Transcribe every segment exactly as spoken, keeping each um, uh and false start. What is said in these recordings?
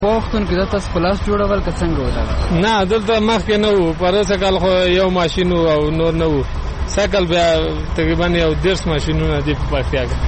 په وختونو کې دا تاسو په لاس جوړول که څنګه وه؟ نه دلته مخکې نه وو، پروسه کال خو یو ماشین وو او نور نه وو. سکل بیا تقریبا یو دېرش ماشینونه دي په پکتیا کې.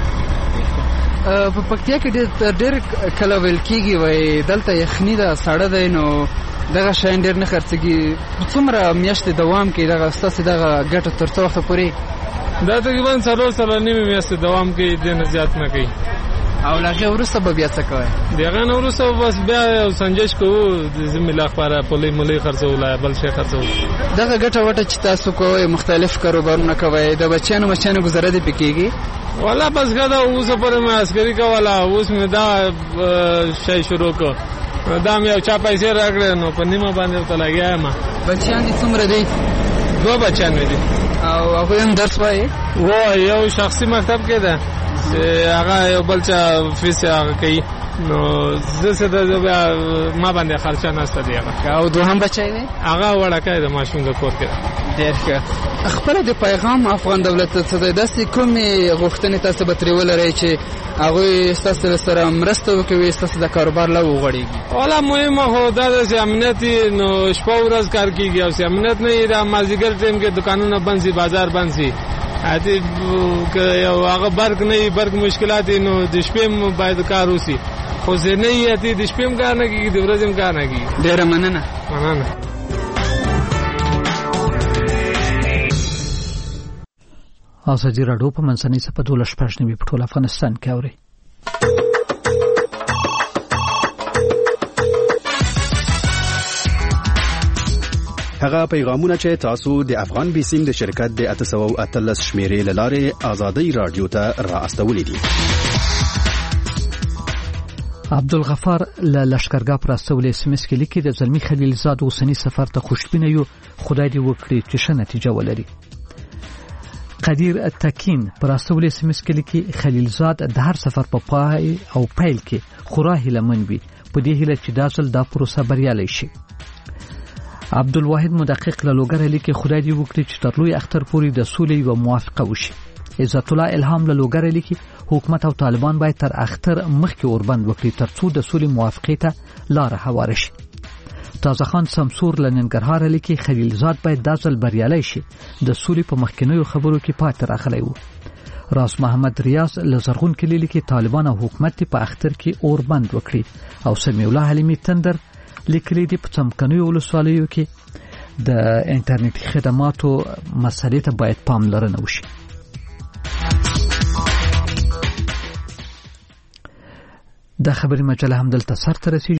په پکتیا کې ډېر کله ویل کېږي وایي دلته یخني ده، ساړه دی، نو دغه شیان ډېر نه خرڅېږي. څومره میاشتې دوام کوي دغه ستاسې دغه ګټه تر څه وخته پورې؟ دا تقریبا څلور څلور نیمې میاشتې دوام کوي، دې نه زیات نه کوي. او له هغې وروسته به بیا څه کوئ؟ د هغې نه وروسته بس بیا یو سنجش کوو، د ذمې لا خپاره پولۍ مولۍ خرڅوو، لا بل شی خرڅوو. دغه ګټه وټه چې تاسو کوئ، مختلف کاروبارونه کوئ، د بچیانو بچیانو ګزاره دې پې کېږي؟ والا بس ښه ده، اوسه پورې مې عسکري کوله، اوس مې دا شی شروع کړ، دا مې یو چا پیسې راکړې، نو په نیمه باندې ورته لګیا یم. بچیان دې څومره دي؟ دوه بچیان مې دي. او هغوی هم درس وایي؟ و یو شخصي مکتب کې ده چې هغه یو بل چا فیس هغه کوي، نو زه څه ده بیا ما باندې خرچه نشته دی هغه. او دوهم بچی دی؟ هغه وړکی د ماشوم د کور کې. ډېر ښه. خپله د پیغام افغان دولت ته څه دی؟ داسې کومې غوښتنې تاسو به ترې ولرئ چې هغوی ستاسو سره مرسته وکوي، ستاسو د کاروبار له وغوړېږي؟ والا مهمه خو دا ده چې امنیت وي، نو شپه ورځ کار کېږي، او چې امنیت نه وي، دا مازدیګر ټایم کې دکانونه بند شي، بازار بند شي، حتی که یو هغه برق نه وي، برق مشکلات وي، نو د شپې هم باید کار وشي. خو چې نه وي، حتی د شپې هم کار نه کېږي، د ورځې هم کار نه کېږي. ډېره مننه. مننه. ازادي راډیو په منځنۍ څپه دولس شپږ نوي په ټول افغانستان کې اوري. هغه پیغامونه چې تاسو د افغان بیسیم د شرکت د اته سوه او اتلس شمیرې له لارې ازادي راډیو ته را استولې دي. عبدالغفار له لشکرګاه پر استولې اس ام اس کې لیکي د زلمی خلیلزاد اوسنی سفر ته خوشبینه یو، خدای دې وکړي چې ښه نتیجه ولري. قدیر تکین پر استولې اس ام اس کې لیکي خلیلزاد د هر سفر په پای او پیل کې خورا هیلهمن وي، په دې هیله چې دا ځل دا پروسه بریالۍ شي. عبدالواحد مدقق له لوګره لیکي خدای دې وکړي چې تر لوی اختر پورې د سولې یوه موافقه وشي. عزت الله الهام له لوګره لیکي حکومت او طالبان باید تر اختر مخکې اوربند وکړي ترڅو د سولې موافقې ته لاره هواره شي. تازه خان سمسور له ننګرهار لیکي خلیلزاد باید دا ځل بریالی شي، د سولې په مخکینیو خبرو کې پاتې راغلی و. راس محمد ریاض له زرغون کلي لیکي طالبان او حکومت په اختر کې اوربند وکړي. او سمیع الله حلیمي تندر لیکلي دي په څمکنیو ولسوالیو کې د انټرنیټي خدماتو مسلې ته باید پاملرنه وشي. د خبري مجله هم دلته سر ته رسیږي.